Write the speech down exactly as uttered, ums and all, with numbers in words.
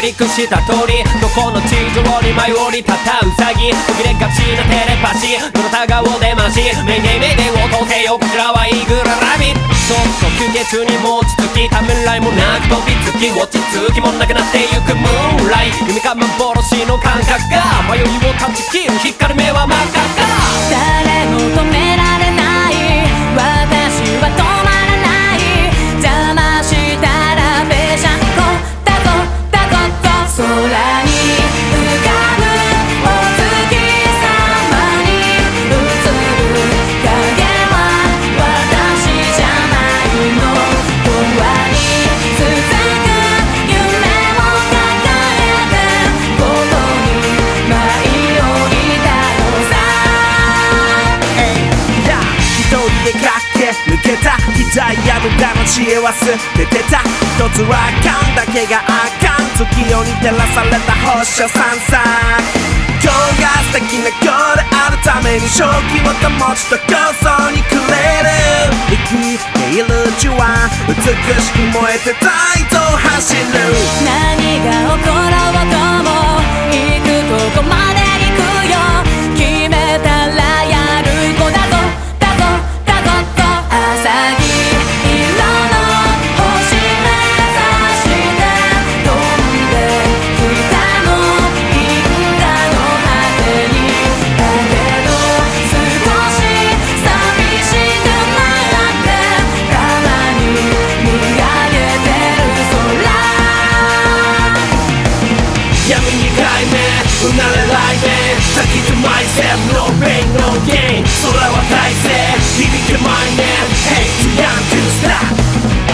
クリックした通りどこの地上に舞い降りたたウサギ途切れがちなテレパシーどなたがお出ましメイデイメイデイを通せよこちらはイーグルラビットちょっと休憩中にも落ち着きためらいもなく飛びつき落ち着きもなくなってゆくムーンライ夢か幻の感覚が迷いを断ち切る光る目は真っ赤か誰も止められない私は止まらない邪魔したらぺしゃんこだぞだぞぞ空に浮かぶお月様に映る影は私じゃないの永遠に続く夢を抱えてここに舞い降りたのさ一人で駆け抜けた期待や無駄の知恵忘れてた一つはあかんだけがあかん月夜に照らされた星を散々今日が素敵な今日であるために正気を保ちと競争にくれる生きているうちは美しく燃えてたいと走る何が起ころうとも行くとこまで行くよ決めたらやる子だぞだぞだぞと朝日色の星目指して飛んできたの銀河の果てにだけど少し寂しくなってたまに見上げてる空闇に解明うなれ雷鳴先と myself no pain no gain 空は大勢響け my name Hey too young to stop